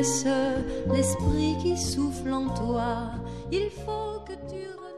connaisse l'esprit qui souffle en toi. Il faut que tu